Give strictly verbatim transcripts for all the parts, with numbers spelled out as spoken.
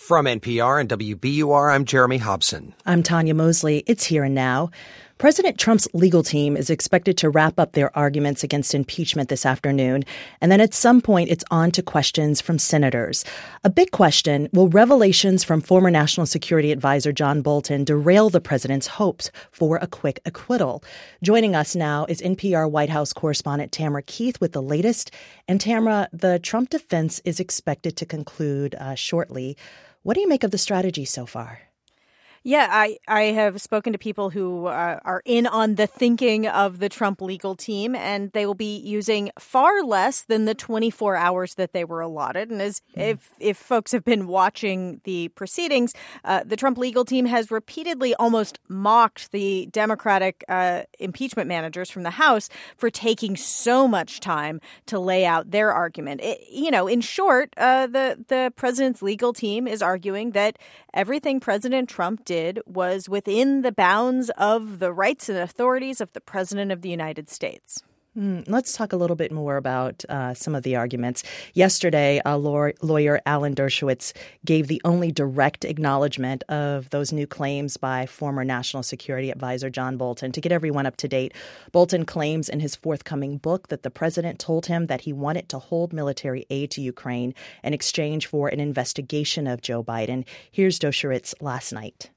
From N P R and W B U R, I'm Jeremy Hobson. I'm Tanya Mosley. It's Here and Now. President Trump's legal team is expected to wrap up their arguments against impeachment this afternoon, and then at some point it's on to questions from senators. A big question, will revelations from former National Security Advisor John Bolton derail the president's hopes for a quick acquittal? Joining us now is N P R White House correspondent Tamara Keith with the latest. And Tamara, the Trump defense is expected to conclude uh, shortly. What do you make of the strategy so far? Yeah, I, I have spoken to people who uh, are in on the thinking of the Trump legal team, and they will be using far less than the twenty-four hours that they were allotted. And as mm. if if folks have been watching the proceedings, uh, the Trump legal team has repeatedly almost mocked the Democratic uh, impeachment managers from the House for taking so much time to lay out their argument. It, you know, in short, uh, the the president's legal team is arguing that everything President Trump did was within the bounds of the rights and authorities of the President of the United States. Mm, let's talk a little bit more about uh, some of the arguments. Yesterday, uh, law- lawyer Alan Dershowitz gave the only direct acknowledgement of those new claims by former National Security Advisor John Bolton. To get everyone up to date, Bolton claims in his forthcoming book that the president told him that he wanted to hold military aid to Ukraine in exchange for an investigation of Joe Biden. Here's Dershowitz last night.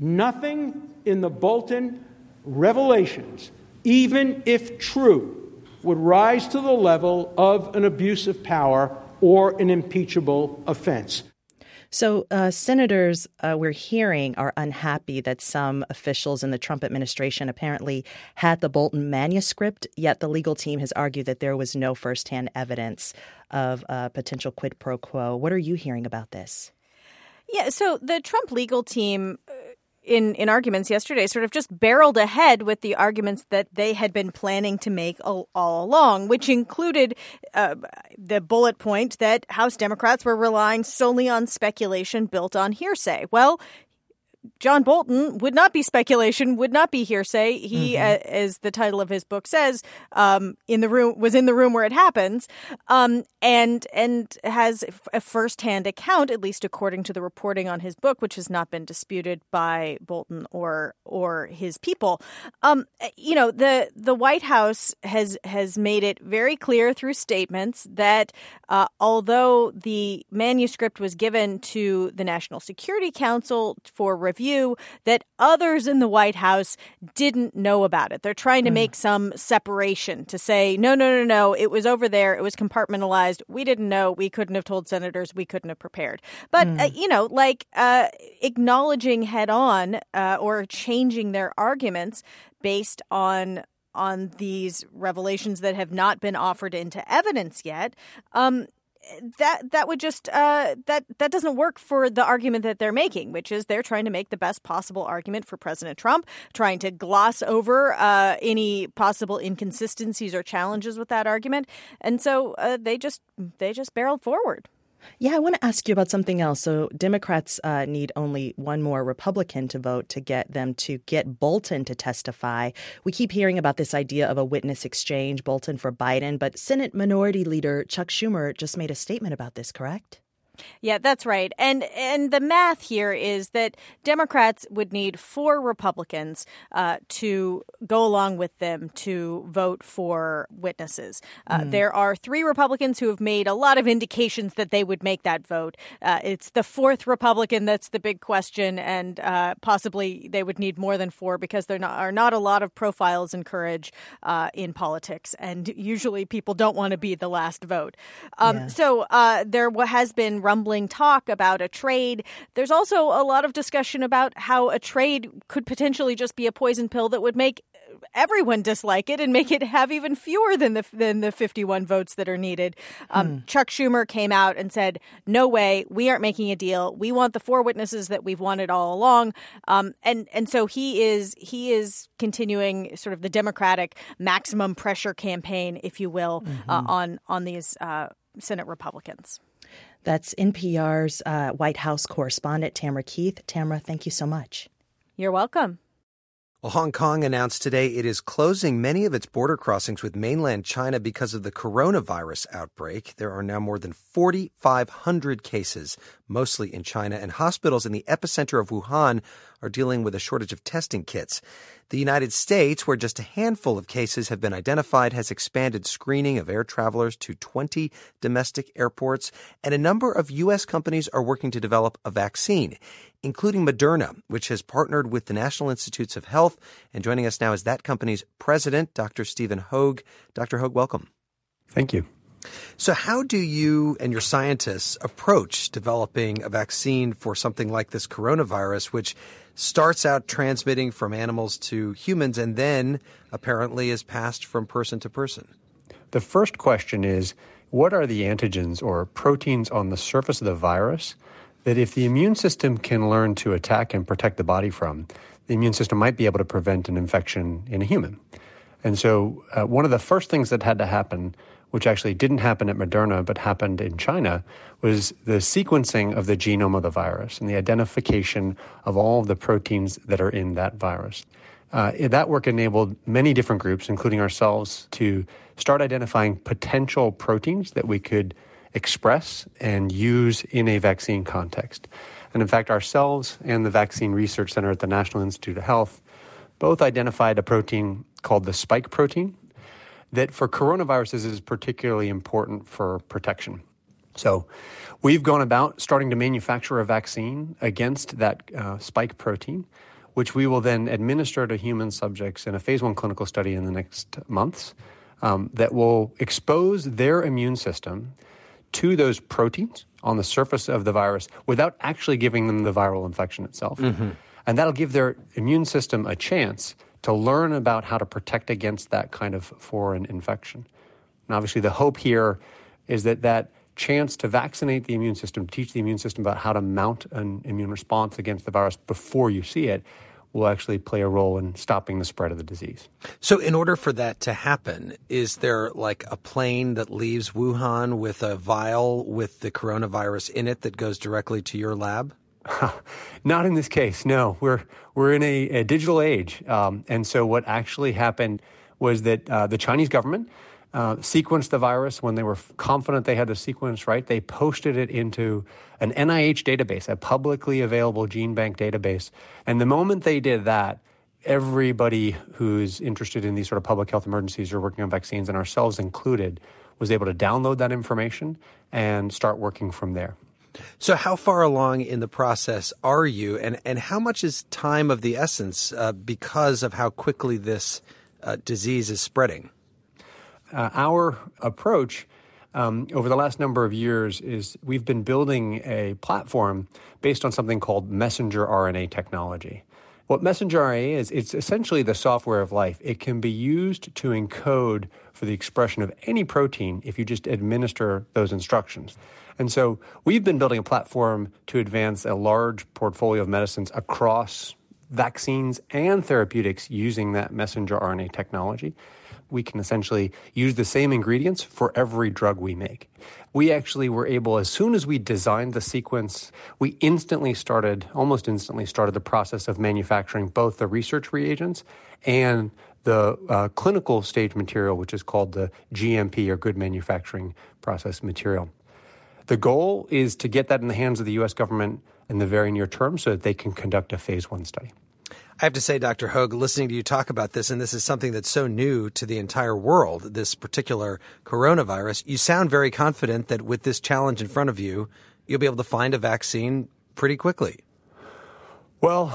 Nothing in the Bolton revelations, even if true, would rise to the level of an abuse of power or an impeachable offense. So uh, senators, uh, we're hearing, are unhappy that some officials in the Trump administration apparently had the Bolton manuscript, yet the legal team has argued that there was no firsthand evidence of a potential quid pro quo. What are you hearing about this? Yeah, so the Trump legal team in, in arguments yesterday sort of just barreled ahead with the arguments that they had been planning to make all, all along, which included uh, the bullet point that House Democrats were relying solely on speculation built on hearsay. Well, John Bolton would not be speculation, would not be hearsay. He, mm-hmm. uh, as the title of his book says, um, in the room was in the room where it happens, um, and and has a firsthand account, at least according to the reporting on his book, which has not been disputed by Bolton or or his people. Um, you know, the the White House has has made it very clear through statements that uh, although the manuscript was given to the National Security Council for review, that others in the White House didn't know about it. They're trying to make some separation to say, no, no, no, no, it was over there. It was compartmentalized. We didn't know. We couldn't have told senators. We couldn't have prepared. But, mm. uh, you know, like uh, acknowledging head on uh, or changing their arguments based on on these revelations that have not been offered into evidence yet, um, That that would just uh, that that doesn't work for the argument that they're making, which is they're trying to make the best possible argument for President Trump, trying to gloss over uh, any possible inconsistencies or challenges with that argument, and so uh, they just they just barreled forward. Yeah, I want to ask you about something else. So Democrats uh, need only one more Republican to vote to get them to get Bolton to testify. We keep hearing about this idea of a witness exchange, Bolton for Biden, but Senate Minority Leader Chuck Schumer just made a statement about this, correct? Yeah, that's right. And and the math here is that Democrats would need four Republicans uh, to go along with them to vote for witnesses. Uh, mm. There are three Republicans who have made a lot of indications that they would make that vote. Uh, it's the fourth Republican that's the big question, and uh, possibly they would need more than four because there are not a lot of profiles and courage uh, in politics, and usually people don't want to be the last vote. Um, yeah. So uh, there has been rumbling talk about a trade. There's also a lot of discussion about how a trade could potentially just be a poison pill that would make everyone dislike it and make it have even fewer than the than the fifty-one votes that are needed. Um, hmm. Chuck Schumer came out and said, no way, we aren't making a deal. We want the four witnesses that we've wanted all along. Um, and, and so he is he is continuing sort of the Democratic maximum pressure campaign, if you will, mm-hmm. uh, on, on these uh, Senate Republicans. That's N P R's uh, White House correspondent, Tamara Keith. Tamara, thank you so much. You're welcome. Well, Hong Kong announced today it is closing many of its border crossings with mainland China because of the coronavirus outbreak. There are now more than four thousand five hundred cases mostly in China, and hospitals in the epicenter of Wuhan are dealing with a shortage of testing kits. The United States, where just a handful of cases have been identified, has expanded screening of air travelers to twenty domestic airports, and a number of U S companies are working to develop a vaccine, including Moderna, which has partnered with the National Institutes of Health. And joining us now is that company's president, Doctor Stephen Hoge. Doctor Hoge, welcome. Thank you. So how do you and your scientists approach developing a vaccine for something like this coronavirus, which starts out transmitting from animals to humans and then apparently is passed from person to person? The first question is, what are the antigens or proteins on the surface of the virus that if the immune system can learn to attack and protect the body from, the immune system might be able to prevent an infection in a human? And so uh, one of the first things that had to happen, which actually didn't happen at Moderna but happened in China, was the sequencing of the genome of the virus and the identification of all of the proteins that are in that virus. Uh, that work enabled many different groups, including ourselves, to start identifying potential proteins that we could express and use in a vaccine context. And in fact, ourselves and the Vaccine Research Center at the National Institute of Health both identified a protein called the spike protein that for coronaviruses is particularly important for protection. So we've gone about starting to manufacture a vaccine against that uh, spike protein, which we will then administer to human subjects in a phase one clinical study in the next months um, that will expose their immune system to those proteins on the surface of the virus without actually giving them the viral infection itself. Mm-hmm. And that'll give their immune system a chance to learn about how to protect against that kind of foreign infection. And obviously the hope here is that that chance to vaccinate the immune system, teach the immune system about how to mount an immune response against the virus before you see it, will actually play a role in stopping the spread of the disease. So in order for that to happen, is there like a plane that leaves Wuhan with a vial with the coronavirus in it that goes directly to your lab? Not in this case, no. We're we're in a, a digital age. Um, and so what actually happened was that uh, the Chinese government uh, sequenced the virus when they were confident they had the sequence right. They posted it into an N I H database, a publicly available gene bank database. And the moment they did that, everybody who's interested in these sort of public health emergencies or working on vaccines, and ourselves included, was able to download that information and start working from there. So how far along in the process are you, and, and how much is time of the essence uh, because of how quickly this uh, disease is spreading? Uh, our approach um, over the last number of years is we've been building a platform based on something called messenger R N A technology. What messenger R N A is, it's essentially the software of life. It can be used to encode for the expression of any protein if you just administer those instructions. And so we've been building a platform to advance a large portfolio of medicines across vaccines and therapeutics using that messenger R N A technology. We can essentially use the same ingredients for every drug we make. We actually were able, as soon as we designed the sequence, we instantly started, almost instantly started the process of manufacturing both the research reagents and the uh, clinical stage material, which is called the G M P, or Good Manufacturing Process Material. The goal is to get that in the hands of the U S government in the very near term so that they can conduct a phase one study. I have to say, Doctor Hoge, listening to you talk about this, and this is something that's so new to the entire world, this particular coronavirus, you sound very confident that with this challenge in front of you, you'll be able to find a vaccine pretty quickly. Well,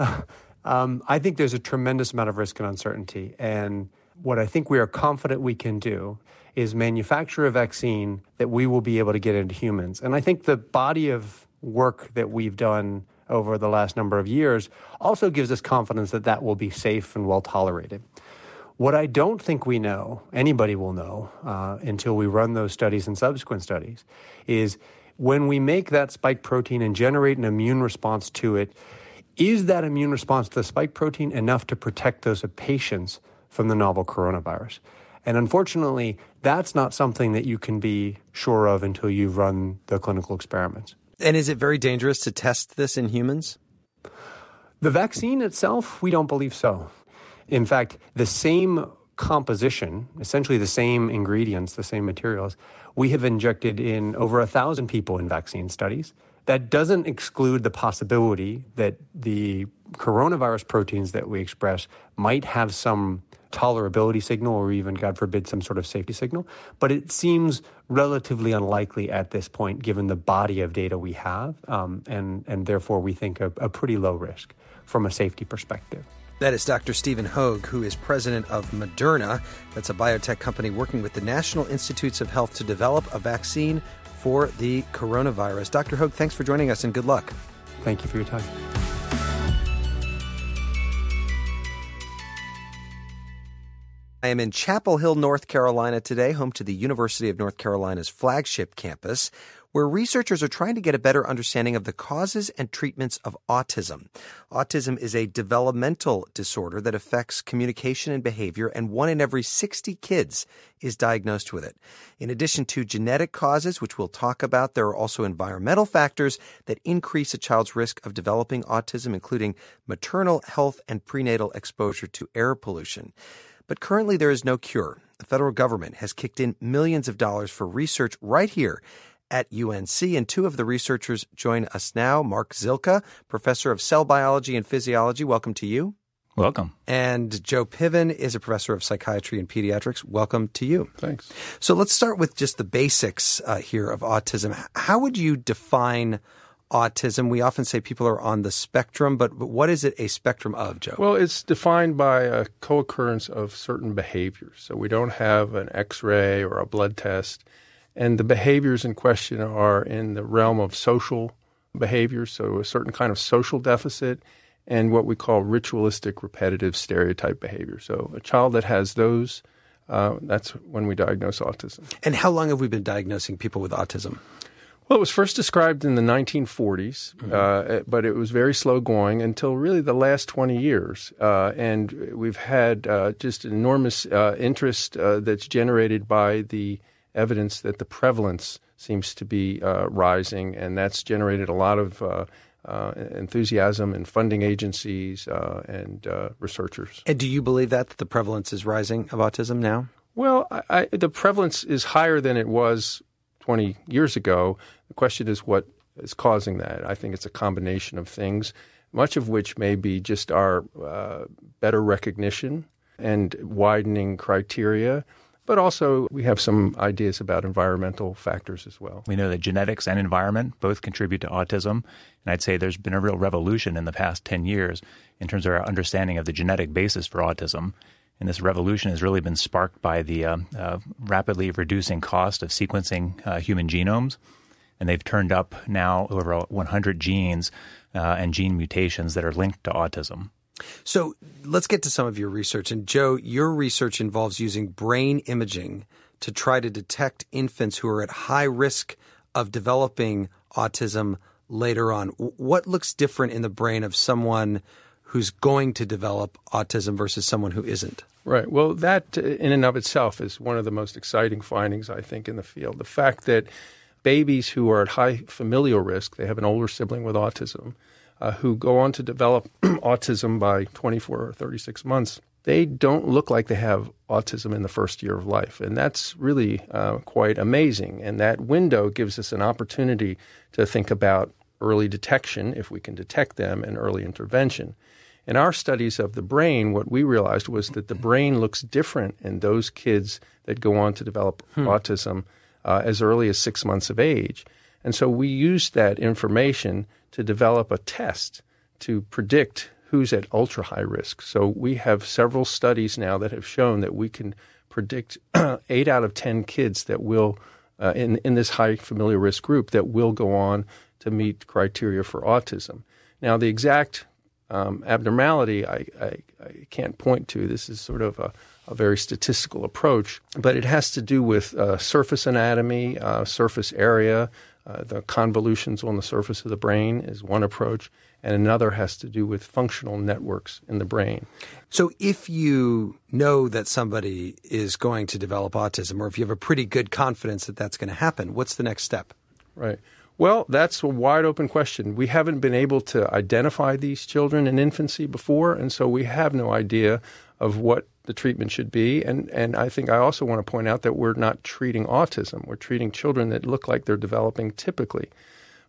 um, I think there's a tremendous amount of risk and uncertainty. And what I think we are confident we can do is manufacture a vaccine that we will be able to get into humans. And I think the body of work that we've done over the last number of years also gives us confidence that that will be safe and well tolerated. What I don't think we know, anybody will know uh, until we run those studies and subsequent studies, is when we make that spike protein and generate an immune response to it, is that immune response to the spike protein enough to protect those patients from the novel coronavirus? And unfortunately, that's not something that you can be sure of until you've run the clinical experiments. And is it very dangerous to test this in humans? The vaccine itself, we don't believe so. In fact, the same composition, essentially the same ingredients, the same materials, we have injected in over a thousand people in vaccine studies. That doesn't exclude the possibility that the coronavirus proteins that we express might have some tolerability signal or even, God forbid, some sort of safety signal. But it seems relatively unlikely at this point, given the body of data we have, um, and, and therefore we think a, a pretty low risk from a safety perspective. That is Doctor Stephen Hoge, who is president of Moderna. That's a biotech company working with the National Institutes of Health to develop a vaccine for the coronavirus. Doctor Hoge, thanks for joining us and good luck. Thank you for your time. I am in Chapel Hill, North Carolina today, home to the University of North Carolina's flagship campus, where researchers are trying to get a better understanding of the causes and treatments of autism. Autism is a developmental disorder that affects communication and behavior, and one in every sixty kids is diagnosed with it. In addition to genetic causes, which we'll talk about, there are also environmental factors that increase a child's risk of developing autism, including maternal health and prenatal exposure to air pollution. But currently there is no cure. The federal government has kicked in millions of dollars for research right here at U N C, and two of the researchers join us now. Mark Zilka, professor of cell biology and physiology. Welcome to you. Welcome. And Joe Piven is a professor of psychiatry and pediatrics. Welcome to you. Thanks. So let's start with just the basics uh, here of autism. How would you define autism? We often say people are on the spectrum, but, but what is it a spectrum of, Joe? Well, it's defined by a co-occurrence of certain behaviors. So we don't have an X-ray or a blood test. And the behaviors in question are in the realm of social behaviors, so a certain kind of social deficit, and what we call ritualistic, repetitive, stereotype behavior. So a child that has those, uh, that's when we diagnose autism. And how long have we been diagnosing people with autism? Well, it was first described in the nineteen forties, mm-hmm. uh, but it was very slow going until really the last twenty years. Uh, and we've had uh, just enormous uh, interest uh, that's generated by the evidence that the prevalence seems to be uh, rising, and that's generated a lot of uh, uh, enthusiasm in funding agencies uh, and uh, researchers. And do you believe that, that the prevalence is rising of autism now? Well, I, I, the prevalence is higher than it was twenty years ago. The question is what is causing that. I think it's a combination of things, much of which may be just our uh, better recognition and widening criteria. But also we have some ideas about environmental factors as well. We know that genetics and environment both contribute to autism. And I'd say there's been a real revolution in the past ten years in terms of our understanding of the genetic basis for autism. And this revolution has really been sparked by the uh, uh, rapidly reducing cost of sequencing uh, human genomes. And they've turned up now over one hundred genes uh, and gene mutations that are linked to autism. So let's get to some of your research. And Joe, your research involves using brain imaging to try to detect infants who are at high risk of developing autism later on. What looks different in the brain of someone who's going to develop autism versus someone who isn't? Right. Well, that in and of itself is one of the most exciting findings, I think, in the field. The fact that babies who are at high familial risk, they have an older sibling with autism, Uh, who go on to develop autism by twenty-four or thirty-six months, they don't look like they have autism in the first year of life. And that's really uh, quite amazing. And that window gives us an opportunity to think about early detection, if we can detect them, and early intervention. In our studies of the brain, what we realized was that the brain looks different in those kids that go on to develop hmm. autism uh, as early as six months of age. And so we used that information to develop a test to predict who's at ultra-high risk. So we have several studies now that have shown that we can predict eight out of ten kids that will, uh, in, in this high familial risk group, that will go on to meet criteria for autism. Now, the exact um, abnormality I, I, I can't point to. This is sort of a, a very statistical approach, but it has to do with uh, surface anatomy, uh, surface area. Uh, the convolutions on the surface of the brain is one approach, and another has to do with functional networks in the brain. So if you know that somebody is going to develop autism, or if you have a pretty good confidence that that's going to happen, what's the next step? Right. Well, that's a wide open question. We haven't been able to identify these children in infancy before, and so we have no idea of what the treatment should be. And, and I think I also want to point out that we're not treating autism. We're treating children that look like they're developing typically.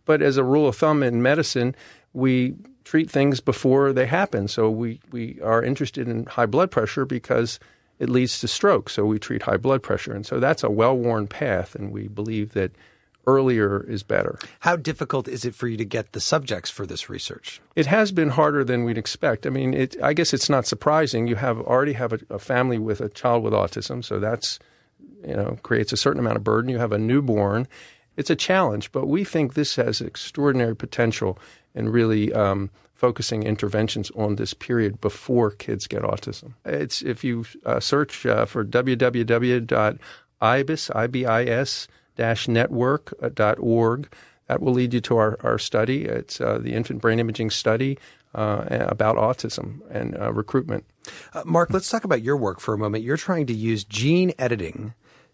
But as a rule of thumb in medicine, we treat things before they happen. So we, we are interested in high blood pressure because it leads to stroke. So we treat high blood pressure. And so that's a well-worn path, and we believe that earlier is better. How difficult is it for you to get the subjects for this research? It has been harder than we'd expect. I mean, it, I guess it's not surprising. You have already have a, a family with a child with autism, so that's, you know, creates a certain amount of burden. You have a newborn. It's a challenge, but we think this has extraordinary potential in really um, focusing interventions on this period before kids get autism. It's if you uh, search uh, for w w w dot ibis, I B I S, dash network dot org. That will lead you to our, our study. It's uh, the Infant Brain Imaging Study uh, about autism and uh, recruitment. Uh, Mark, let's talk about your work for a moment. You're trying to use gene editing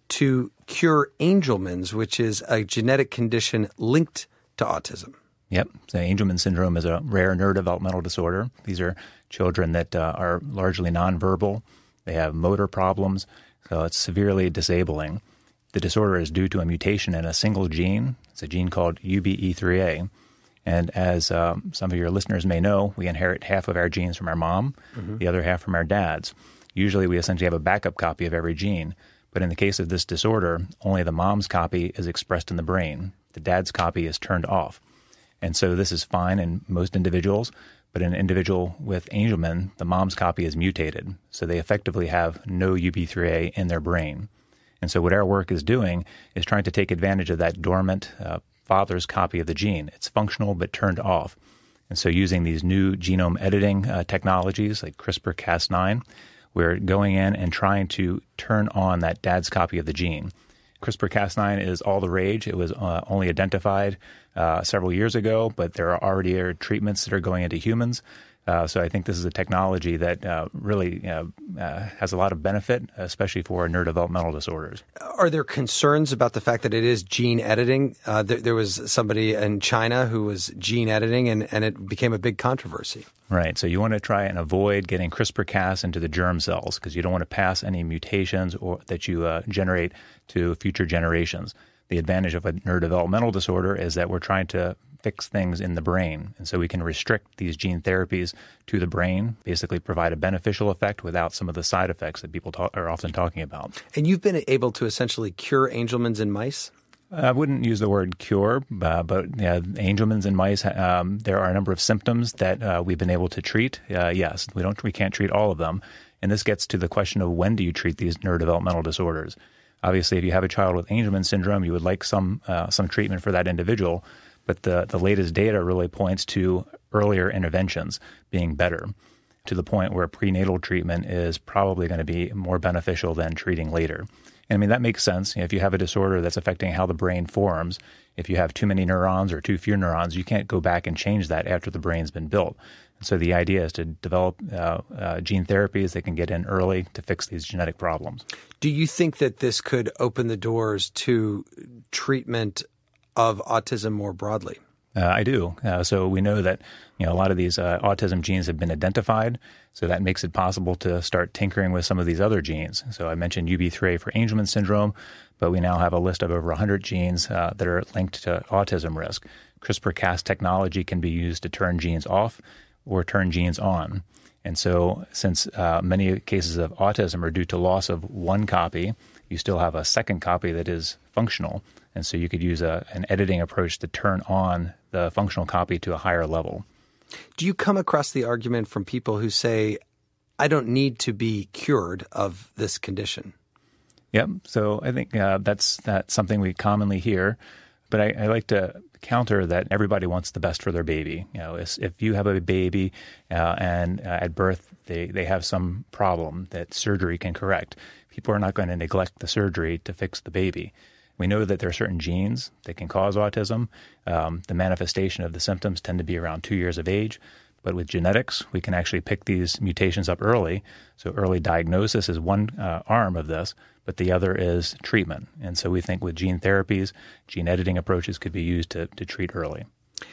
to cure Angelman's, which is a genetic condition linked to autism. Yep. So Angelman syndrome is a rare neurodevelopmental disorder. These are children that uh, are largely nonverbal. They have motor problems, so it's severely disabling. The disorder is due to a mutation in a single gene. It's a gene called U B E three A. And as um, some of your listeners may know, we inherit half of our genes from our mom, mm-hmm. the other half from our dads. Usually we essentially have a backup copy of every gene. But in the case of this disorder, only the mom's copy is expressed in the brain. The dad's copy is turned off. And so this is fine in most individuals, but in an individual with Angelman, the mom's copy is mutated. So they effectively have no U B E three A in their brain. And so what our work is doing is trying to take advantage of that dormant uh, father's copy of the gene. It's functional but turned off. And so using these new genome editing uh, technologies like CRISPR Cas nine, we're going in and trying to turn on that dad's copy of the gene. CRISPR Cas nine is all the rage. It was uh, only identified uh, several years ago, but there are already are treatments that are going into humans. Uh, so I think this is a technology that uh, really uh, uh, has a lot of benefit, especially for neurodevelopmental disorders. Are there concerns about the fact that it is gene editing? Uh, there, there was somebody in China who was gene editing, and, and it became a big controversy. Right. So you want to try and avoid getting CRISPR-Cas into the germ cells because you don't want to pass any mutations or that you uh, generate to future generations. The advantage of a neurodevelopmental disorder is that we're trying to fix things in the brain. And so we can restrict these gene therapies to the brain, basically provide a beneficial effect without some of the side effects that people talk, are often talking about. And you've been able to essentially cure Angelman's in mice? I wouldn't use the word cure, uh, but yeah, Angelman's in mice, um, there are a number of symptoms that uh, we've been able to treat. Uh, yes, we don't, we can't treat all of them. And this gets to the question of when do you treat these neurodevelopmental disorders? Obviously, if you have a child with Angelman syndrome, you would like some uh, some treatment for that individual. But the, the latest data really points to earlier interventions being better, to the point where prenatal treatment is probably going to be more beneficial than treating later. And I mean, that makes sense. You know, if you have a disorder that's affecting how the brain forms, if you have too many neurons or too few neurons, you can't go back and change that after the brain's been built. And so the idea is to develop uh, uh, gene therapies that can get in early to fix these genetic problems. Do you think that this could open the doors to treatment of autism more broadly? Uh, I do. Uh, so we know that you know a lot of these uh, autism genes have been identified, so that makes it possible to start tinkering with some of these other genes. So I mentioned U B E three A for Angelman syndrome, but we now have a list of over one hundred genes uh, that are linked to autism risk. CRISPR-Cas technology can be used to turn genes off or turn genes on. And so since uh, many cases of autism are due to loss of one copy, you still have a second copy that is functional. And so you could use a, an editing approach to turn on the functional copy to a higher level. Do you come across the argument from people who say, I don't need to be cured of this condition? Yep. So I think uh, that's, that's something we commonly hear. But I, I like to counter that everybody wants the best for their baby. You know, if, if you have a baby uh, and uh, at birth they, they have some problem that surgery can correct, people are not going to neglect the surgery to fix the baby. We know that there are certain genes that can cause autism. Um, the manifestation of the symptoms tend to be around two years of age. But with genetics, we can actually pick these mutations up early. So early diagnosis is one uh, arm of this, but the other is treatment. And so we think with gene therapies, gene editing approaches could be used to, to treat early.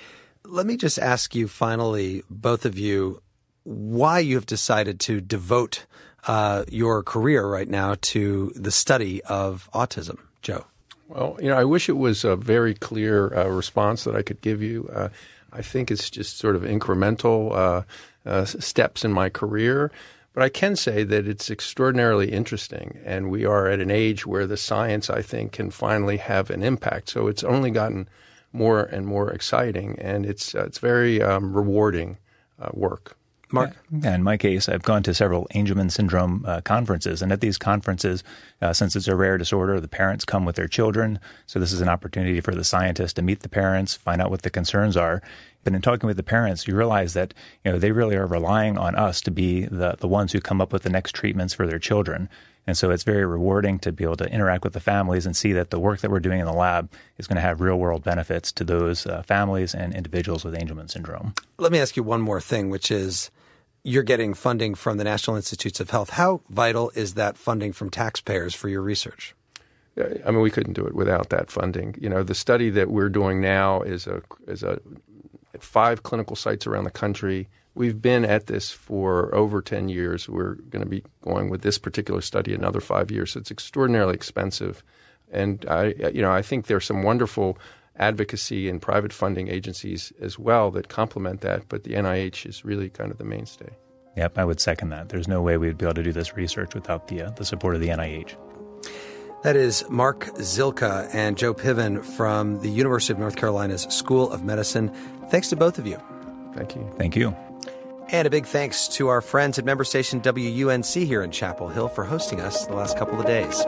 Let me just ask you finally, both of you, why you have decided to devote uh, your career right now to the study of autism. Joe? Well, you know, I wish it was a very clear uh, response that I could give you. Uh, I think it's just sort of incremental uh, uh, steps in my career. But I can say that it's extraordinarily interesting, and we are at an age where the science, I think, can finally have an impact. So it's only gotten more and more exciting, and it's uh, it's very um, rewarding uh, work. Mark? Yeah, in my case, I've gone to several Angelman syndrome uh, conferences. And at these conferences, uh, since it's a rare disorder, the parents come with their children. So this is an opportunity for the scientists to meet the parents, find out what the concerns are. But in talking with the parents, you realize that you know they really are relying on us to be the, the ones who come up with the next treatments for their children. And so it's very rewarding to be able to interact with the families and see that the work that we're doing in the lab is going to have real-world benefits to those uh, families and individuals with Angelman syndrome. Let me ask you one more thing, which is you're getting funding from the National Institutes of Health. How vital is that funding from taxpayers for your research? I mean, we couldn't do it without that funding. You know, the study that we're doing now is a is a at five clinical sites around the country. We've been at this for over ten years. We're going to be going with this particular study another five years. So it's extraordinarily expensive. And I, you know, I think there's some wonderful advocacy and private funding agencies as well that complement that. But the N I H is really kind of the mainstay. Yep, I would second that. There's no way we'd be able to do this research without the uh, the support of the N I H. That is Mark Zilka and Joe Piven from the University of North Carolina's School of Medicine. Thanks to both of you. Thank you. Thank you. And a big thanks to our friends at member station W U N C here in Chapel Hill for hosting us the last couple of days.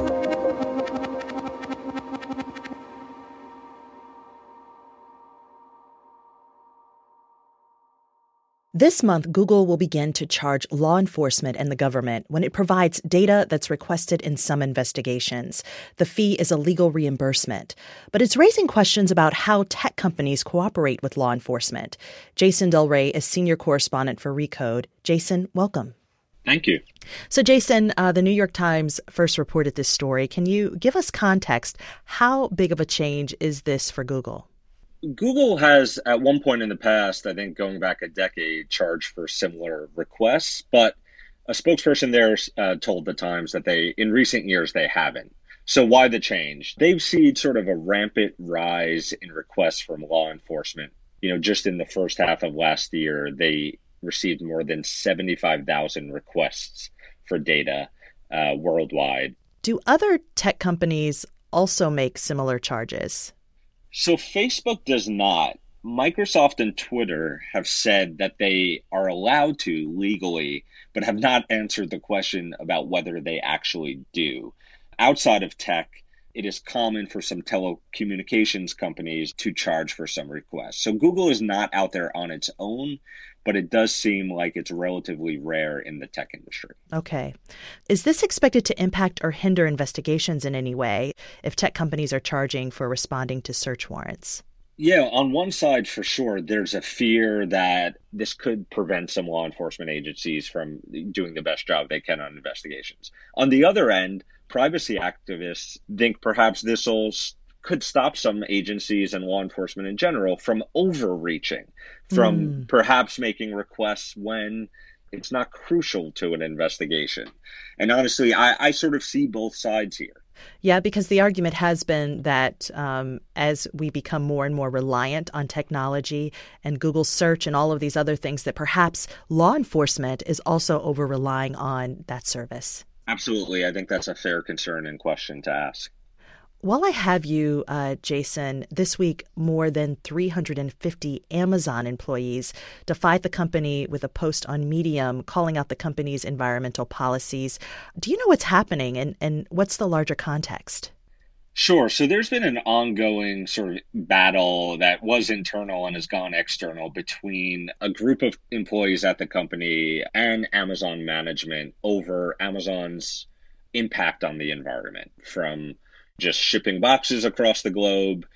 This month, Google will begin to charge law enforcement and the government when it provides data that's requested in some investigations. The fee is a legal reimbursement, but it's raising questions about how tech companies cooperate with law enforcement. Jason Del Rey is senior correspondent for Recode. Jason, welcome. Thank you. So, Jason, uh, the New York Times first reported this story. Can you give us context? How big of a change is this for Google? Google has, at one point in the past, I think going back a decade, charged for similar requests, but a spokesperson there uh, told the Times that they, in recent years, they haven't. So why the change? They've seen sort of a rampant rise in requests from law enforcement. You know, just in the first half of last year, they received more than seventy-five thousand requests for data uh, worldwide. Do other tech companies also make similar charges? So Facebook does not. Microsoft and Twitter have said that they are allowed to legally, but have not answered the question about whether they actually do. Outside of tech, it is common for some telecommunications companies to charge for some requests. So Google is not out there on its own, but it does seem like it's relatively rare in the tech industry. Okay. Is this expected to impact or hinder investigations in any way if tech companies are charging for responding to search warrants? Yeah, on one side, for sure, there's a fear that this could prevent some law enforcement agencies from doing the best job they can on investigations. On the other end, privacy activists think perhaps this will could stop some agencies and law enforcement in general from overreaching, from mm. perhaps making requests when it's not crucial to an investigation. And honestly, I, I sort of see both sides here. Yeah, because the argument has been that um, as we become more and more reliant on technology and Google search and all of these other things, that perhaps law enforcement is also over-relying on that service. Absolutely. I think that's a fair concern and question to ask. While I have you, uh, Jason, this week more than three hundred fifty Amazon employees defied the company with a post on Medium calling out the company's environmental policies. Do you know what's happening and, and what's the larger context? Sure. So there's been an ongoing sort of battle that was internal and has gone external between a group of employees at the company and Amazon management over Amazon's impact on the environment, from just shipping boxes across the globe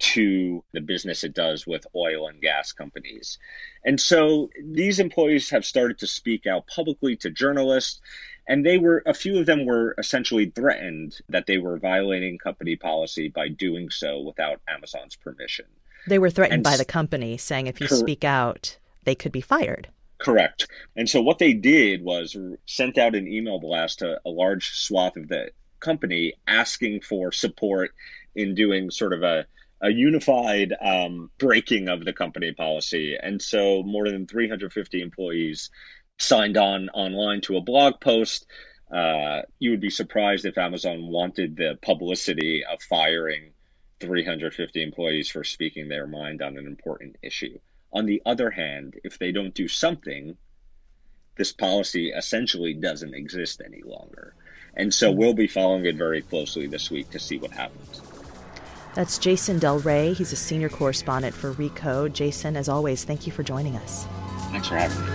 to the business it does with oil and gas companies. And so these employees have started to speak out publicly to journalists, and they were, a few of them were essentially threatened that they were violating company policy by doing so without Amazon's permission. They were threatened and by the company, saying if you cor- speak out, they could be fired. Correct. And so what they did was sent out an email blast to a large swath of the company asking for support in doing sort of a, a unified um, breaking of the company policy. And so more than three hundred fifty employees signed on online to a blog post. Uh, you would be surprised if Amazon wanted the publicity of firing three hundred fifty employees for speaking their mind on an important issue. On the other hand, if they don't do something, this policy essentially doesn't exist any longer. And so we'll be following it very closely this week to see what happens. That's Jason Del Rey. He's a senior correspondent for Recode. Jason, as always, thank you for joining us. Thanks for having me.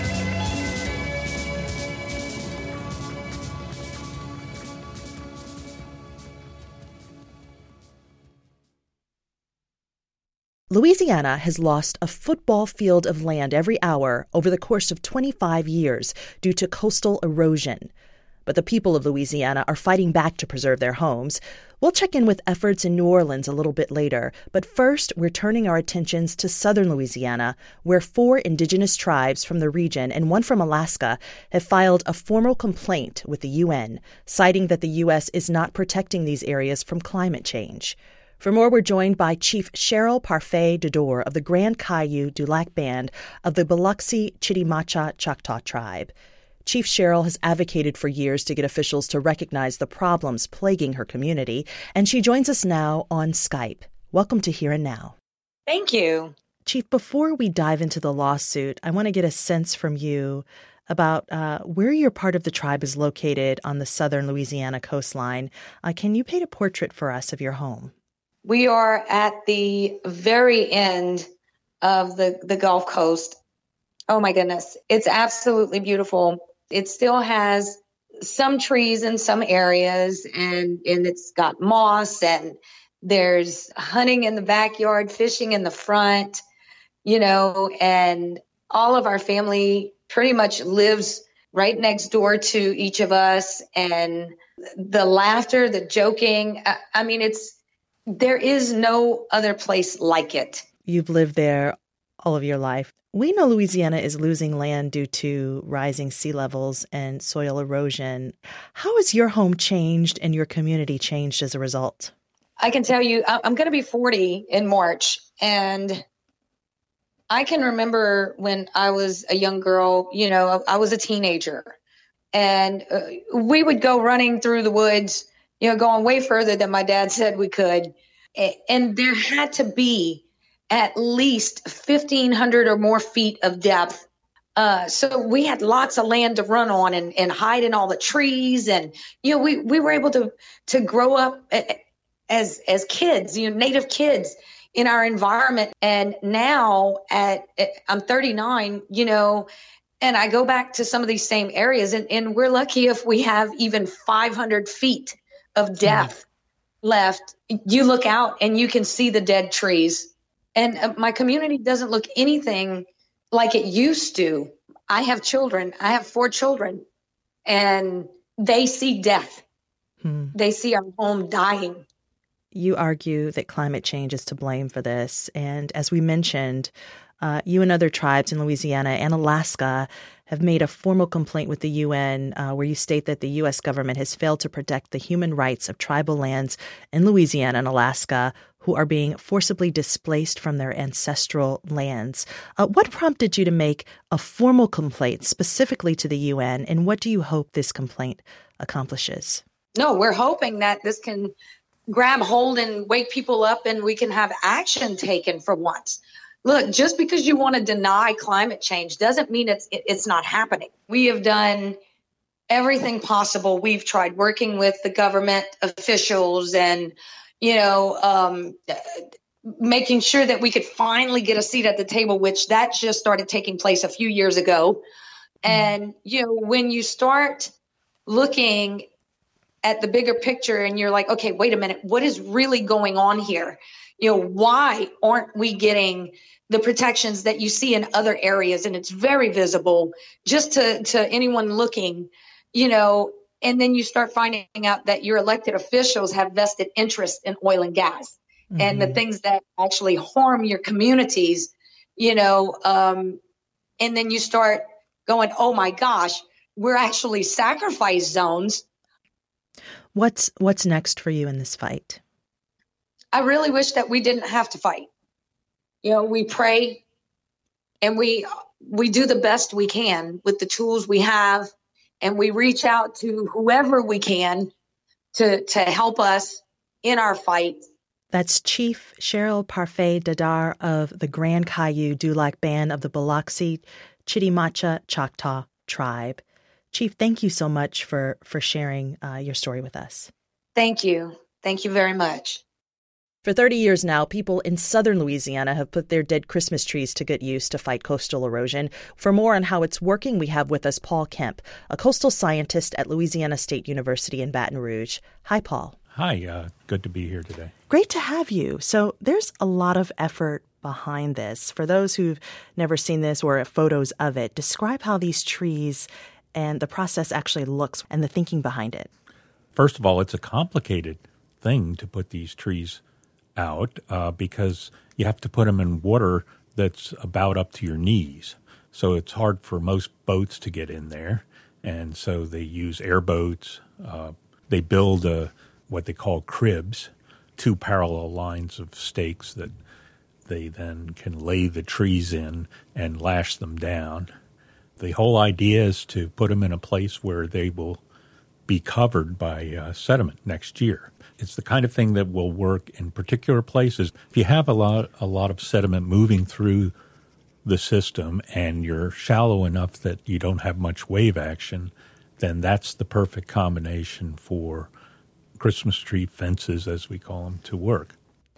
Louisiana has lost a football field of land every hour over the course of twenty-five years due to coastal erosion. But the people of Louisiana are fighting back to preserve their homes. We'll check in with efforts in New Orleans a little bit later. But first, we're turning our attentions to southern Louisiana, where four indigenous tribes from the region and one from Alaska have filed a formal complaint with the U N, citing that the U S is not protecting these areas from climate change. For more, we're joined by Chief Cheryl Parfait Dodor of the Grand Caillou Dulac Band of the Biloxi Chitimacha Choctaw Tribe. Chief Cheryl has advocated for years to get officials to recognize the problems plaguing her community, and she joins us now on Skype. Welcome to Here and Now. Thank you. Chief, before we dive into the lawsuit, I want to get a sense from you about uh, where your part of the tribe is located on the southern Louisiana coastline. Uh, can you paint a portrait for us of your home? We are at the very end of the, the Gulf Coast. Oh, my goodness. It's absolutely beautiful. It still has some trees in some areas, and, and it's got moss, and there's hunting in the backyard, fishing in the front, you know, and all of our family pretty much lives right next door to each of us. And the laughter, the joking, I, I mean, it's, there is no other place like it. You've lived there all of your life. We know Louisiana is losing land due to rising sea levels and soil erosion. How has your home changed and your community changed as a result? I can tell you, I'm going to be forty in March. And I can remember when I was a young girl, you know, I was a teenager. And uh, we would go running through the woods, you know, going way further than my dad said we could. And there had to be at least fifteen hundred or more feet of depth. Uh, so we had lots of land to run on and, and hide in all the trees. And, you know, we, we were able to, to grow up as, as kids, you know, native kids in our environment. And now at, I'm thirty-nine, you know, and I go back to some of these same areas, and, and we're lucky if we have even five hundred feet of depth left. You look out and you can see the dead trees. And uh, my community doesn't look anything like it used to. I have children. I have four children, and they see death. Hmm. They see our home dying. You argue that climate change is to blame for this. And as we mentioned, uh, you and other tribes in Louisiana and Alaska have made a formal complaint with the U N uh, where you state that the U S government has failed to protect the human rights of tribal lands in Louisiana and Alaska who are being forcibly displaced from their ancestral lands. Uh, what prompted you to make a formal complaint specifically to the U N, and what do you hope this complaint accomplishes? No, we're hoping that this can grab hold and wake people up and we can have action taken for once. Look, just because you want to deny climate change doesn't mean it's it's not happening. We have done everything possible. We've tried working with the government officials and, you know, um, making sure that we could finally get a seat at the table, which that just started taking place a few years ago. And, you know, when you start looking at the bigger picture and you're like, okay, wait a minute, what is really going on here? You know, why aren't we getting the protections that you see in other areas? And it's very visible just to, to anyone looking, you know, and then you start finding out that your elected officials have vested interest in oil and gas mm-hmm. and the things that actually harm your communities, you know, um, and then you start going, oh my gosh, we're actually sacrifice zones. What's what's next for you in this fight? I really wish that we didn't have to fight. You know, we pray and we we do the best we can with the tools we have, and we reach out to whoever we can to to help us in our fight. That's Chief Cheryl Parfait Dadar of the Grand Kayu Dulac Band of the Biloxi Chitimacha Choctaw Tribe. Chief, thank you so much for, for sharing uh, your story with us. Thank you. Thank you very much. For thirty years now, people in southern Louisiana have put their dead Christmas trees to good use to fight coastal erosion. For more on how it's working, we have with us Paul Kemp, a coastal scientist at Louisiana State University in Baton Rouge. Hi, Paul. Hi, uh, good to be here today. Great to have you. So there's a lot of effort behind this. For those who've never seen this or photos of it, describe how these trees and the process actually looks and the thinking behind it. First of all, it's a complicated thing to put these trees out uh, because you have to put them in water that's about up to your knees. So it's hard for most boats to get in there. And so they use airboats. Uh, they build a, what they call cribs, two parallel lines of stakes that they then can lay the trees in and lash them down. The whole idea is to put them in a place where they will be covered by uh, sediment next year. It's the kind of thing that will work in particular places. If you have a lot, a lot of sediment moving through the system and you're shallow enough that you don't have much wave action, then that's the perfect combination for Christmas tree fences, as we call them, to work.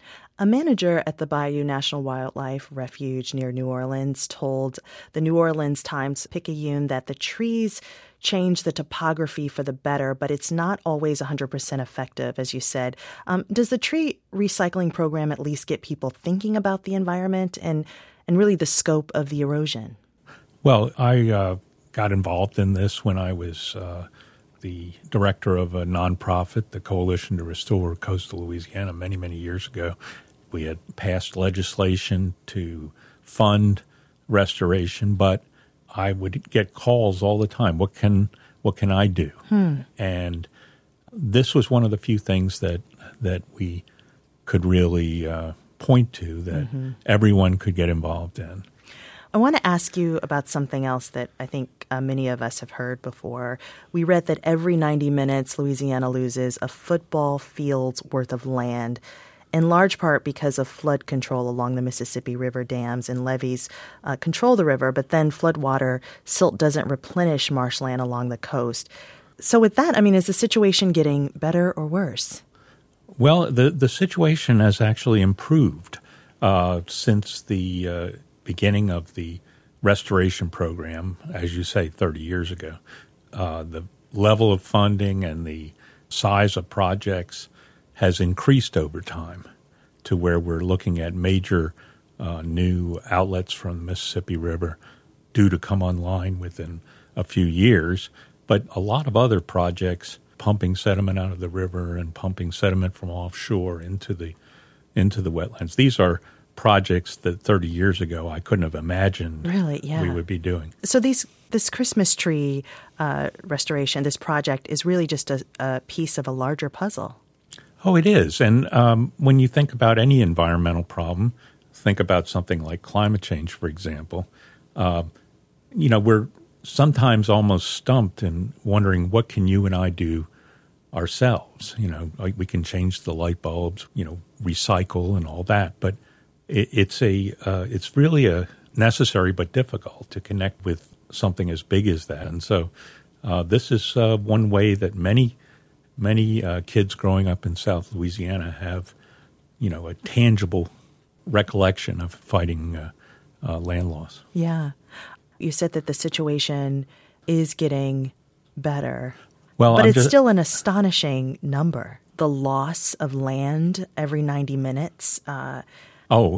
A manager at the Bayou National Wildlife Refuge near New Orleans told the New Orleans Times-Picayune that the trees change the topography for the better, but it's not always one hundred percent effective, as you said. Um, does the tree recycling program at least get people thinking about the environment and, and really the scope of the erosion? Well, I uh, got involved in this when I was uh, the director of a nonprofit, the Coalition to Restore Coastal Louisiana, many, many years ago. We had passed legislation to fund restoration, but I would get calls all the time. What can what can I do? Hmm. And this was one of the few things that that we could really uh, point to that mm-hmm. everyone could get involved in. I want to ask you about something else that I think uh, many of us have heard before. We read that every ninety minutes, Louisiana loses a football field's worth of land, in large part because of flood control along the Mississippi River dams and levees uh, control the river, but then floodwater silt doesn't replenish marshland along the coast. So with that, I mean, is the situation getting better or worse? Well, the, the situation has actually improved uh, since the uh, beginning of the restoration program, as you say, thirty years ago. Uh, the level of funding and the size of projects has increased over time to where we're looking at major uh, new outlets from the Mississippi River due to come online within a few years. But a lot of other projects pumping sediment out of the river and pumping sediment from offshore into the into the wetlands. These are projects that thirty years ago I couldn't have imagined really, yeah. we would be doing. So these this Christmas tree uh, restoration, this project is really just a, a piece of a larger puzzle. Oh, it is. And um, when you think about any environmental problem, think about something like climate change, for example, uh, you know, we're sometimes almost stumped in wondering what can you and I do ourselves. You know, like we can change the light bulbs, you know, recycle and all that. But it, it's a uh, it's really a necessary but difficult to connect with something as big as that. And so uh, this is uh, one way that many Many uh, kids growing up in South Louisiana have, you know, a tangible recollection of fighting uh, uh, land loss. Yeah. You said that the situation is getting better, well, but I'm it's just, still an astonishing number. The loss of land every ninety minutes. Uh, oh,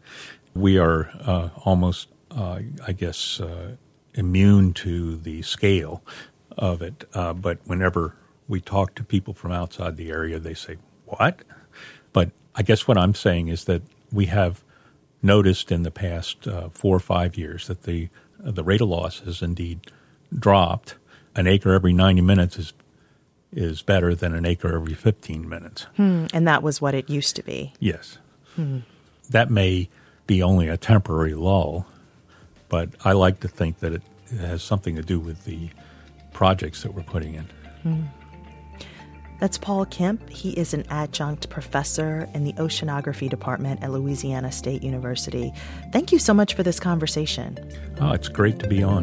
we are uh, almost, uh, I guess, uh, immune to the scale of it. Uh, but whenever we talk to people from outside the area, they say, what? But I guess what I'm saying is that we have noticed in the past uh, four or five years that the uh, the rate of loss has indeed dropped. An acre every ninety minutes is is better than an acre every fifteen minutes. Hmm. And that was what it used to be. Yes. Hmm. That may be only a temporary lull, but I like to think that it has something to do with the projects that we're putting in. Hmm. That's Paul Kemp. He is an adjunct professor in the oceanography department at Louisiana State University. Thank you so much for this conversation. Oh, it's great to be on.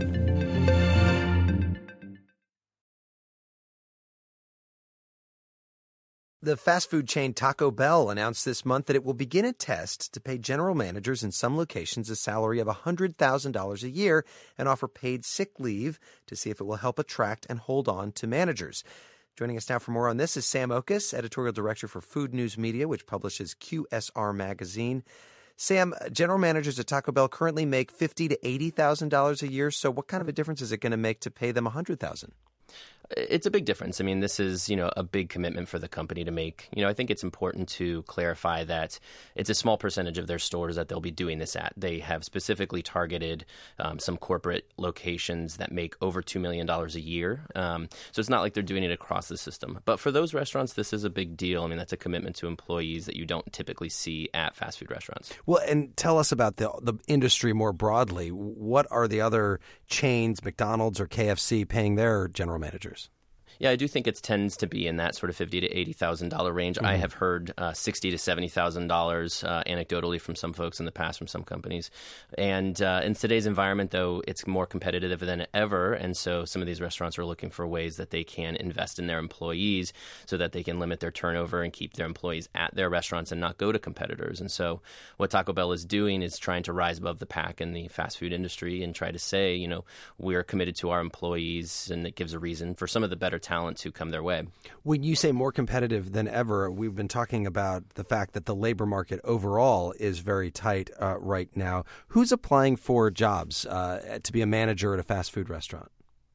The fast food chain Taco Bell announced this month that it will begin a test to pay general managers in some locations a salary of one hundred thousand dollars a year and offer paid sick leave to see if it will help attract and hold on to managers. Joining us now for more on this is Sam Okus, editorial director for Food News Media, which publishes Q S R Magazine. Sam, general managers at Taco Bell currently make fifty thousand to eighty thousand dollars a year. So what kind of a difference is it going to make to pay them one hundred thousand dollars? It's a big difference. I mean, this is, you know, a big commitment for the company to make. You know, I think it's important to clarify that it's a small percentage of their stores that they'll be doing this at. They have specifically targeted um, some corporate locations that make over two million dollars a year. Um, so it's not like they're doing it across the system. But for those restaurants, this is a big deal. I mean, that's a commitment to employees that you don't typically see at fast food restaurants. Well, and tell us about the the industry more broadly. What are the other chains, McDonald's or K F C, paying their general managers? Yeah, I do think it tends to be in that sort of fifty thousand to eighty thousand dollars range. Mm-hmm. I have heard uh, sixty thousand to seventy thousand dollars uh, anecdotally from some folks in the past, from some companies. And uh, in today's environment, though, it's more competitive than ever. And so some of these restaurants are looking for ways that they can invest in their employees so that they can limit their turnover and keep their employees at their restaurants and not go to competitors. And so what Taco Bell is doing is trying to rise above the pack in the fast food industry and try to say, you know, we're committed to our employees, and it gives a reason for some of the better talent to come their way. When you say more competitive than ever, we've been talking about the fact that the labor market overall is very tight uh, right now. Who's applying for jobs uh, to be a manager at a fast food restaurant?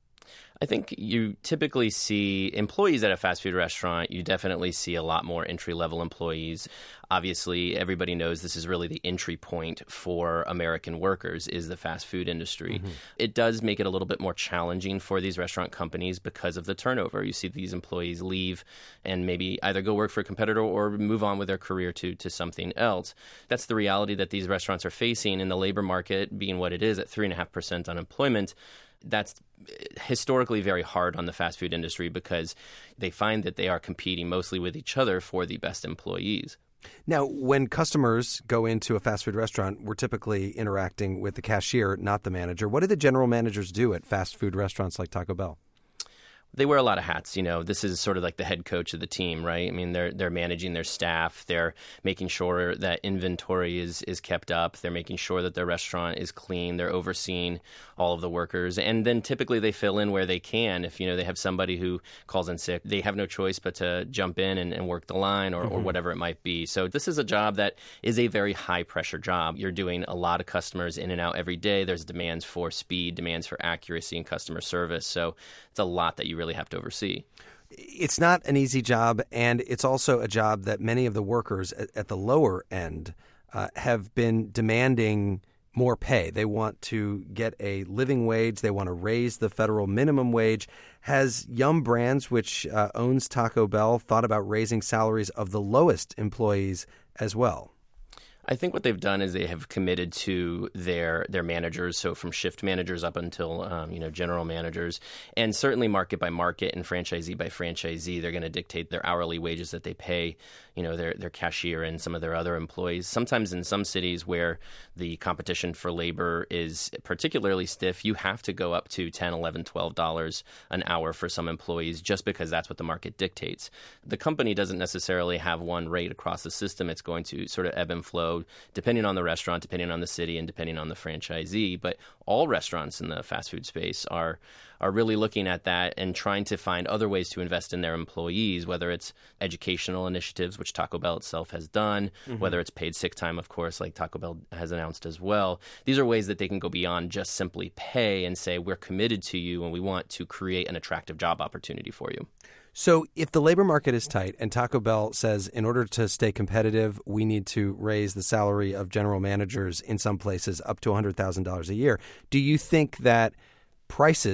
I think you typically see employees at a fast food restaurant. You definitely see a lot more entry-level employees. Obviously, everybody knows this is really the entry point for American workers is the fast food industry. Mm-hmm. It does make it a little bit more challenging for these restaurant companies because of the turnover. You see these employees leave and maybe either go work for a competitor or move on with their career to, to something else. That's the reality that these restaurants are facing in the labor market, being what it is at three point five percent unemployment. That's historically very hard on the fast food industry because they find that they are competing mostly with each other for the best employees. Now, when customers go into a fast food restaurant, we're typically interacting with the cashier, not the manager. What do the general managers do at fast food restaurants like Taco Bell? They wear a lot of hats. You know, this is sort of like the head coach of the team, right? I mean, they're they're managing their staff. They're making sure that inventory is is kept up. They're making sure that their restaurant is clean. They're overseeing all of the workers. And then typically they fill in where they can. If, you know, they have somebody who calls in sick, they have no choice but to jump in and, and work the line or, mm-hmm. or whatever it might be. So this is a job that is a very high-pressure job. You're doing a lot of customers in and out every day. There's demands for speed, demands for accuracy and customer service. So it's a lot that you really have to oversee. It's not an easy job, and it's also a job that many of the workers at, at the lower end uh, have been demanding more pay. They want to get a living wage. They want to raise the federal minimum wage. Has Yum Brands, which uh, owns Taco Bell, thought about raising salaries of the lowest employees as well? I think what they've done is they have committed to their their managers, so from shift managers up until um, you know general managers, and certainly market by market and franchisee by franchisee, they're going to dictate their hourly wages that they pay, you know, their their cashier and some of their other employees. Sometimes in some cities where the competition for labor is particularly stiff, you have to go up to ten, eleven, twelve dollars an hour for some employees just because that's what the market dictates. The company doesn't necessarily have one rate across the system. It's going to sort of ebb and flow depending on the restaurant, depending on the city, and depending on the franchisee. But all restaurants in the fast food space are are really looking at that and trying to find other ways to invest in their employees, whether it's educational initiatives, which Taco Bell itself has done, mm-hmm. whether it's paid sick time, of course, like Taco Bell has announced as well. These are ways that they can go beyond just simply pay and say, we're committed to you and we want to create an attractive job opportunity for you. So if the labor market is tight and Taco Bell says in order to stay competitive, we need to raise the salary of general managers in some places up to one hundred thousand dollars a year, do you think that prices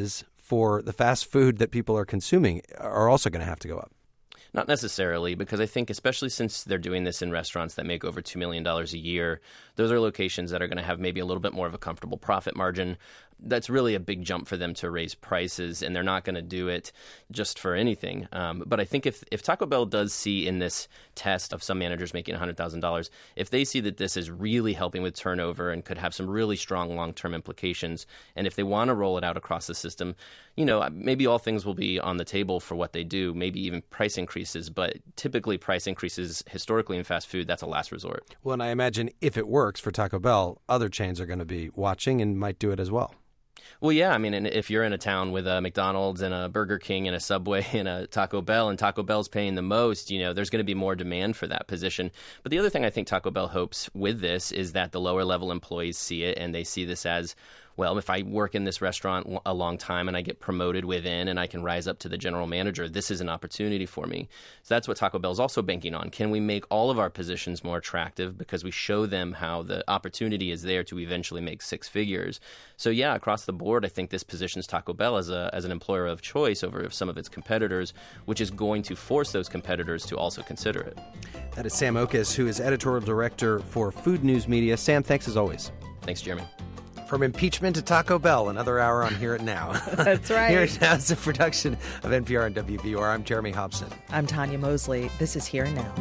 for the fast food that people are consuming are also going to have to go up. Not necessarily, because I think especially since they're doing this in restaurants that make over two million dollars a year, those are locations that are going to have maybe a little bit more of a comfortable profit margin. That's really a big jump for them to raise prices, and they're not going to do it just for anything. Um, but I think if, if Taco Bell does see in this test of some managers making one hundred thousand dollars, if they see that this is really helping with turnover and could have some really strong long-term implications, and if they want to roll it out across the system, you know, maybe all things will be on the table for what they do, maybe even price increases. But typically price increases historically in fast food, that's a last resort. Well, and I imagine if it works for Taco Bell, other chains are going to be watching and might do it as well. Well, yeah. I mean, and if you're in a town with a McDonald's and a Burger King and a Subway and a Taco Bell, and Taco Bell's paying the most, you know, there's going to be more demand for that position. But the other thing I think Taco Bell hopes with this is that the lower level employees see it and they see this as, well, if I work in this restaurant a long time and I get promoted within and I can rise up to the general manager, this is an opportunity for me. So that's what Taco Bell is also banking on. Can we make all of our positions more attractive because we show them how the opportunity is there to eventually make six figures? So yeah, across the board, I think this positions Taco Bell as a as an employer of choice over some of its competitors, which is going to force those competitors to also consider it. That is Sam Oches, who is editorial director for Food News Media. Sam, thanks as always. Thanks, Jeremy. From impeachment to Taco Bell, another hour on Hear It Now. That's right. Hear It Now is a production of N P R and W B U R. I'm Jeremy Hobson. I'm Tanya Mosley. This is Hear It Now.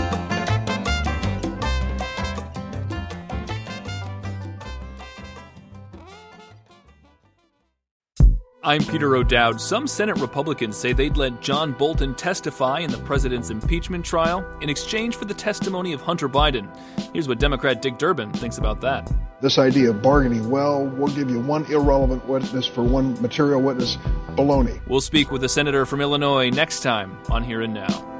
I'm Peter O'Dowd. Some Senate Republicans say they'd let John Bolton testify in the president's impeachment trial in exchange for the testimony of Hunter Biden. Here's what Democrat Dick Durbin thinks about that. This idea of bargaining, well, we'll give you one irrelevant witness for one material witness, baloney. We'll speak with the senator from Illinois next time on Here and Now.